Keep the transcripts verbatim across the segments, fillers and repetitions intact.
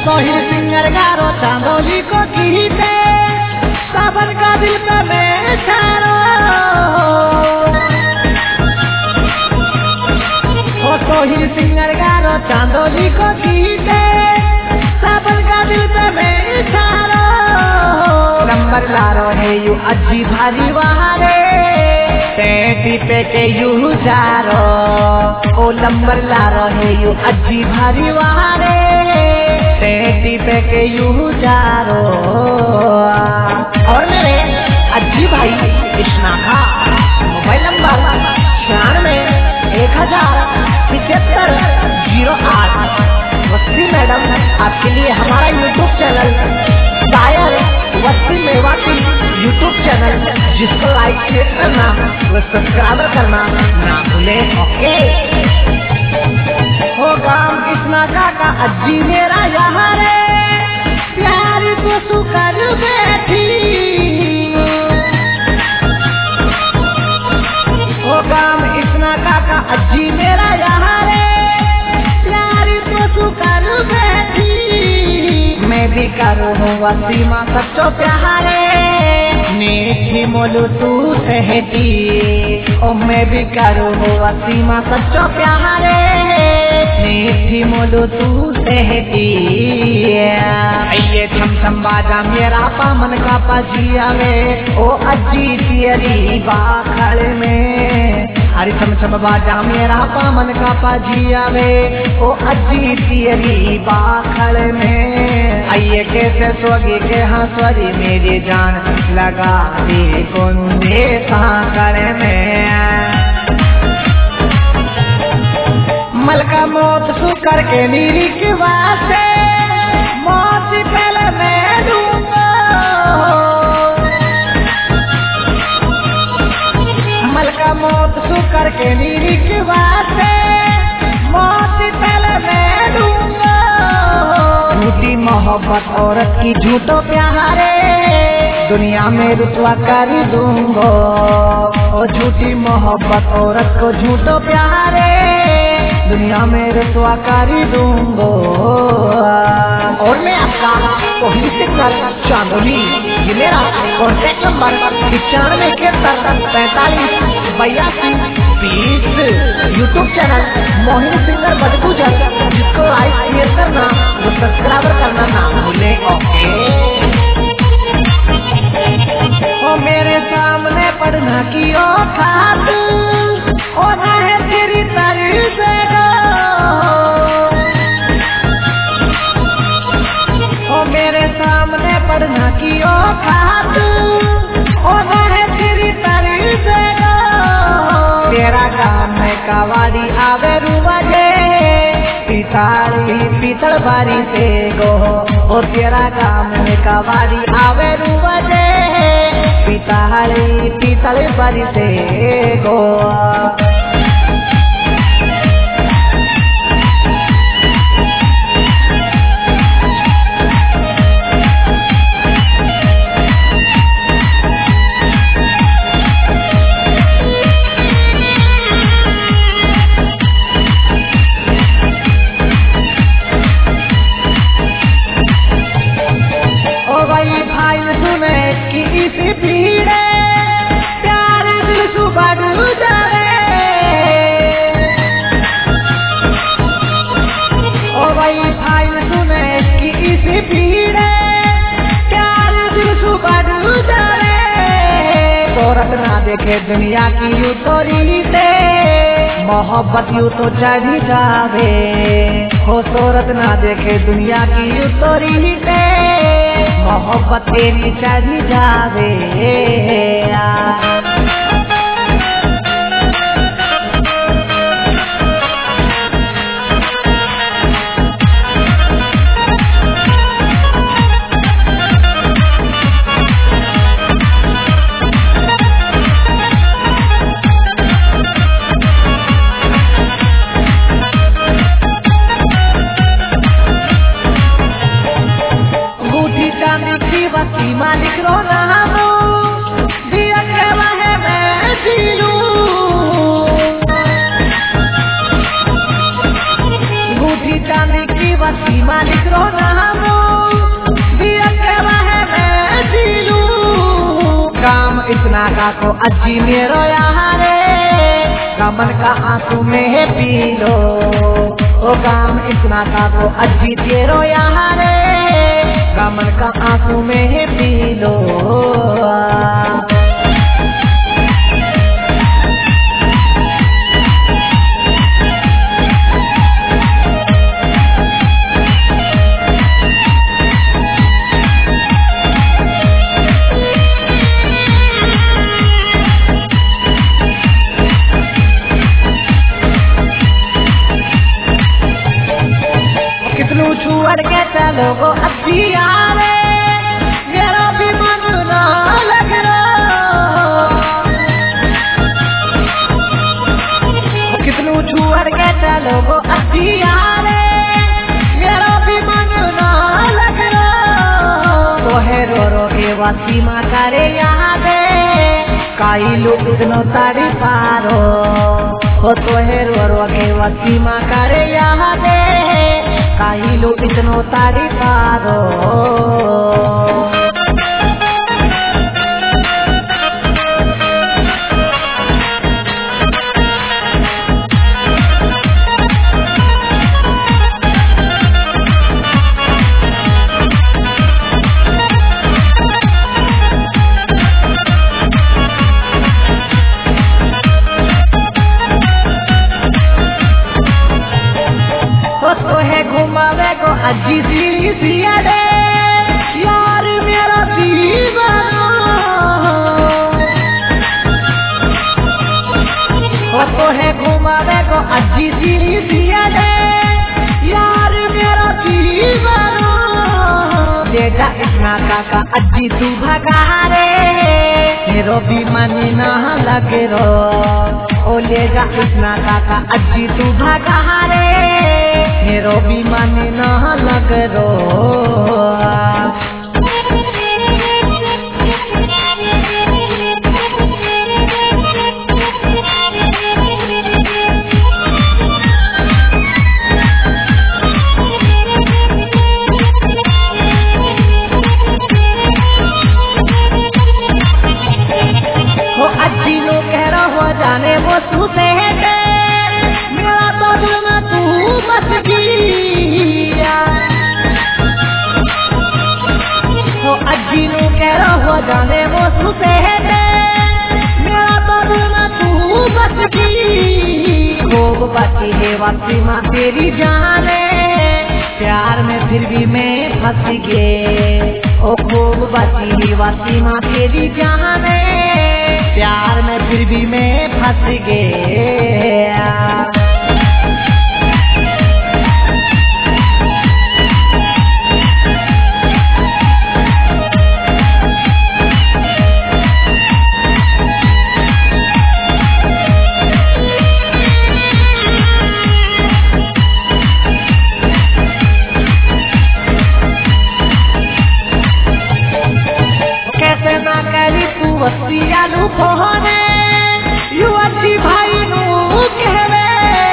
Sohil singer गारो चांदोली को गीते सावन का दिल पे मैं चारो ओ सोहिल सिंगर गारो चांदोली को गीते सावन का दिल पे मैं चारो नंबर लारो है यू अजी भारी वहारे टेटी पे के यू जारो ओ नंबर लारो है यू अजी भारी वहारे टेटी पे के यू जारो और मेरे अजी भाई कृष्णा का मोबाइल नंबर छियानवे एक हजार पिछहत्तर जीरो आठ वस्ती मैडम आपके लिए हमारा YouTube channel Shayar Wasti Mewati YouTube channel जिसको लाइक शेयर करना व सब्सक्राइब करना ना भूले। ओके हो काम कृष्णा काका अज्जी मेरा यहाँ रे प्यार को सुकर बैठी हो काम कृष्णा काका अज्जी मेरा यहाँ रे प्यार को सुकर बैठी मैं भी करूँ वसीमा सच्चो प्यारे मीठी मोलू तू सहती ओ मैं भी करूँ वसीमा सच्चो प्यारे मीठी मोलू तू सहती ये छम छम बाजा मेरा पामन का पजिया वे ओ अजी तेरी बाखड़ में अरे छम छम बाजा मेरा पामन का पजिया वे ओ अजी तेरी बाखड़ में आइए कैसे सोगी के हंसवरी मेरी जान लगा दी कुंदे साकर में मलका मौत सुकर के नीरी की वास्ते मौत से पहले मैं दूंगा मलका मौत सुकर के नीरी की वास्ते मौत से पहले मैं दूंगा झूठी मोहब्बत औरत की झूठो प्यारे दुनिया में रुतवा कर दूंगो और झूठी मोहब्बत औरत को झूठो प्यारे दुनिया में रुतवा कर दूंगो। और मैं आपका कोहिल सिंगर चांदोली ये मेरा कॉन्टेक्ट नंबर पचानवे इकहत्तर पैंतालीस बयासी बीस YouTube channel Mohini singer Badgujar जिसको लाइक शेयर करना वो सब्सक्राइब करना ना भूले। ओके ओ मेरे सामने पढ़ना की ओ खात ओ है तेरी तारीफ ओ मेरे सामने पढ़ना की ओ खात ओ है तेरी तारीफ तेरा काम है कवाड़ी आवे रुवाजे पिताली पीतल बारी से गो ओ तेरा काम है कवाड़ी आवे रुवाजे पिताली पीतल बारी से गो ना देखे दुनिया की यू तो रीते मोहब्बत यू तो चढ़ी जावे हो सूरत ना देखे दुनिया की यू तो रीते मोहब्बत तेरी चढ़ी जावे मालिक रो नाम दिया के वहे मैं जीलू बूढ़ी चांदी की वसी मालिक रो नाम इतना का को अजी मेरो यारे गमन का आंसू में पी लो ओ गाम इतना का को अजी तेरो यारे गमन का आंसू में पी लो। कितनू छुअड़ के चलो गो अच्छी यारे मेरा भी मन ना लग रहा। कितनू छुअड़ के चलो गो अच्छी यारे मेरा भी मन ना लग रहा। तो है रो रो के वासी माँ करे यादे काई लोग इतनो तारी पारो हो तो है रो रो के वासी माँ करे यादे काई लोग इतनो तारी पारो। घुमावे को अजी सी सिया दे यार मेरा दीवाना हो तो है घुमावे को अजी सी सिया दे यार मेरा दीवाना। बेटा इतना काका अजी तू भगा रे मेरो भी मन ना लगे रो ओ ले जा इतना काका अजी तू भगा रे मेरो भी मन ना लग रो। हो अजी लो कह रहा हो जाने वो सुते है मेरा तो दिल में तू बस गया। हो अजी लो कह रहा हो जाने वो सुते है मेरा तो दिल में तू बस गई। खूब बाकी है वासी माँ तेरी जाने प्यार में फिर भी मैं फंस गए ओ खूब बाकी है वासी माँ तेरी जाने प्यार में फिर भी मैं फंस गया। कैसे ना करी तू वसिया लू खोने यू अच्छी भाई नू कहवे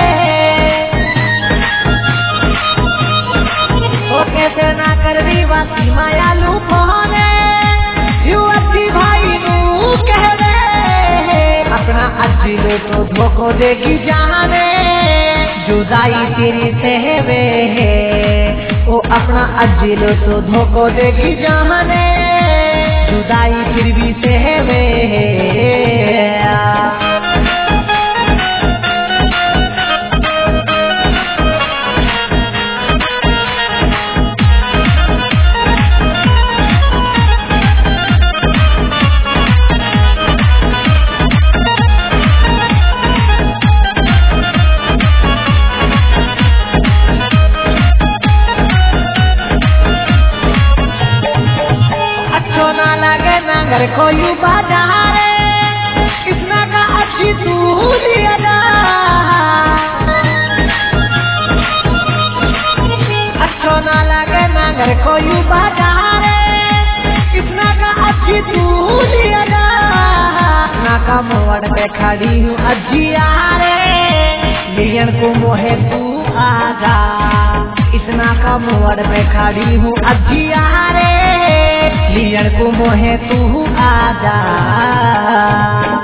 ओ कैसे ना करवी वसी माया लू खोने यू अच्छी भाई नू कहवे। अपना अच्छी लो तो धोखो देगी जाने जुदाई तेरी सहवे ओ अपना अच्छी लो तो धोखो देगी जाने जुदाई फिर भी सहवे। अच्छो ना लगे नगर कोई बाजार कितना का अच्छी तू लिया। अच्छो ना लगे नगर कोई बाजार कितना का अच्छी तू लिया। ना का मोड़ पे खड़ी हूँ अजिया रे लियन को मोहे तू आजा इतना का मोड़ पे खड़ी हूँ अजिया रे लियन को मोहे तू आजा।